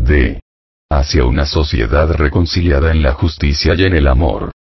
D. Hacia una sociedad reconciliada en la justicia y en el amor.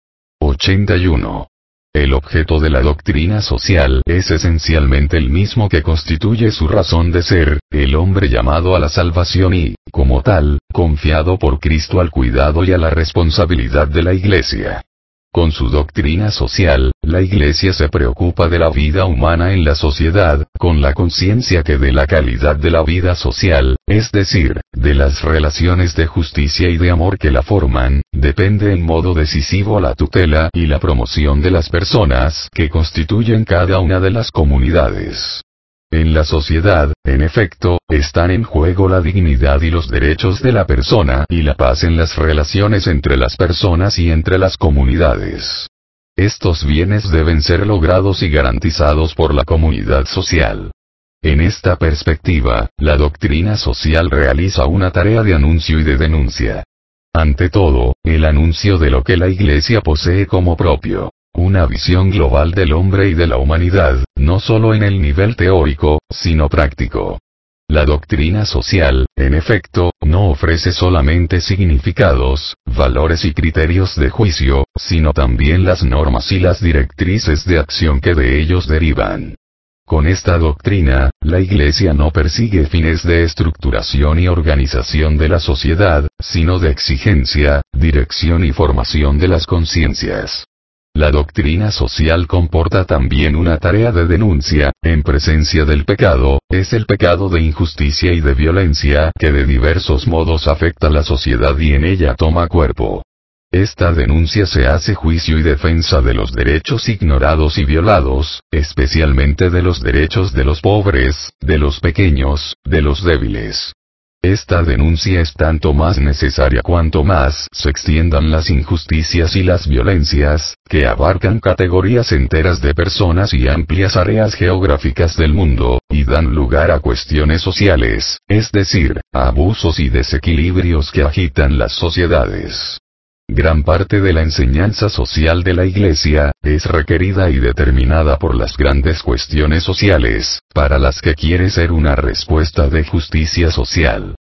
81. El objeto de la doctrina social es esencialmente el mismo que constituye su razón de ser, el hombre llamado a la salvación y, como tal, confiado por Cristo al cuidado y a la responsabilidad de la Iglesia. Con su doctrina social, la Iglesia se preocupa de la vida humana en la sociedad, con la conciencia que de la calidad de la vida social, es decir, de las relaciones de justicia y de amor que la forman, depende en modo decisivo la tutela y la promoción de las personas que constituyen cada una de las comunidades. En la sociedad, en efecto, están en juego la dignidad y los derechos de la persona y la paz en las relaciones entre las personas y entre las comunidades. Estos bienes deben ser logrados y garantizados por la comunidad social. En esta perspectiva, la doctrina social realiza una tarea de anuncio y de denuncia. Ante todo, el anuncio de lo que la Iglesia posee como propio. Una visión global del hombre y de la humanidad, no solo en el nivel teórico, sino práctico. La doctrina social, en efecto, no ofrece solamente significados, valores y criterios de juicio, sino también las normas y las directrices de acción que de ellos derivan. Con esta doctrina, la Iglesia no persigue fines de estructuración y organización de la sociedad, sino de exigencia, dirección y formación de las conciencias. La doctrina social comporta también una tarea de denuncia, en presencia del pecado, es el pecado de injusticia y de violencia que de diversos modos afecta a la sociedad y en ella toma cuerpo. Esta denuncia se hace juicio y defensa de los derechos ignorados y violados, especialmente de los derechos de los pobres, de los pequeños, de los débiles. Esta denuncia es tanto más necesaria cuanto más se extiendan las injusticias y las violencias, que abarcan categorías enteras de personas y amplias áreas geográficas del mundo, y dan lugar a cuestiones sociales, es decir, a abusos y desequilibrios que agitan las sociedades. Gran parte de la enseñanza social de la Iglesia, es requerida y determinada por las grandes cuestiones sociales, para las que quiere ser una respuesta de justicia social.